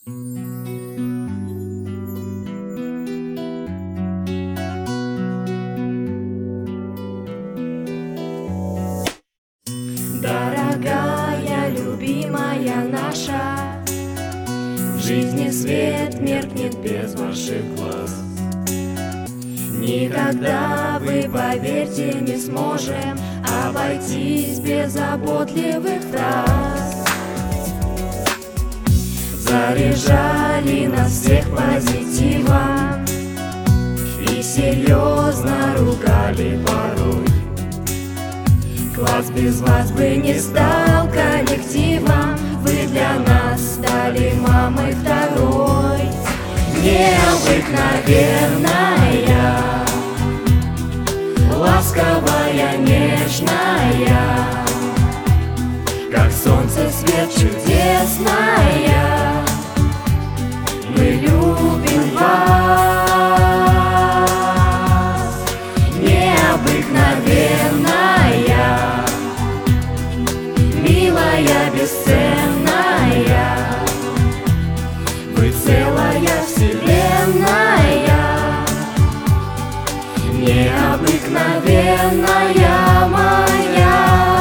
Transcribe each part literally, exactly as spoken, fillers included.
Дорогая, любимая наша, в жизни свет меркнет без ваших глаз. Никогда, вы поверьте, не сможем обойтись без заботливых фраз. Заряжали нас всех позитивом и серьезно ругали порой. Класс без вас бы не стал коллективом, вы для нас стали мамой второй. Необыкновенная, ласковая, нежная, как солнце свет чудесная. Мы любим вас. Необыкновенная, милая, бесценная, вы целая вселенная. Необыкновенная моя.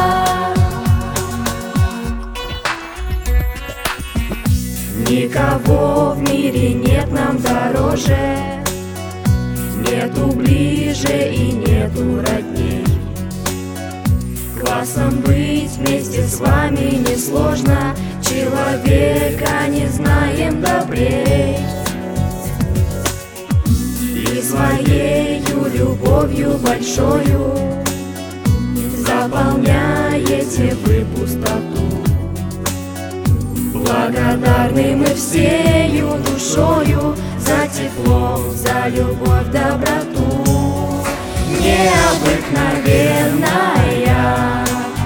Никого в мире нет нам дороже, нету ближе и нету родней. Классом быть вместе с вами несложно, человека не знаем добрей. И своею любовью большою заполняете вы пустоту. Благодарны мы всею душою за тепло, за любовь, доброту. Необыкновенная,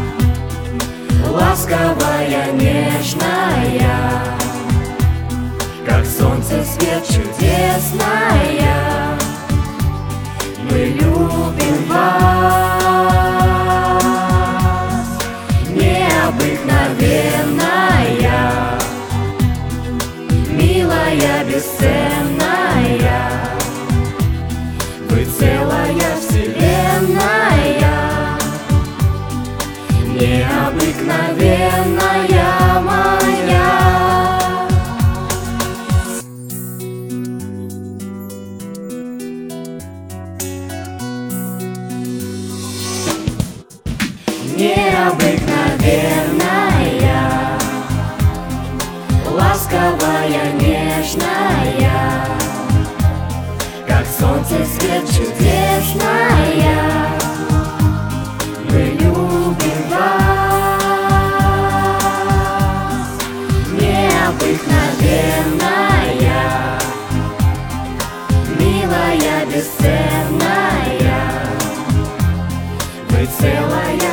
ласковая, нежная, как солнце свет чудесная. Мы любим вас. Необыкновенная, милая, бесценная, вы целая вселенная. Необыкновенная моя. Необыкновенная, ласковая, нежная, как солнце свет чудесная. Мы любим вас. Необыкновенная, милая, бесценная, вы целая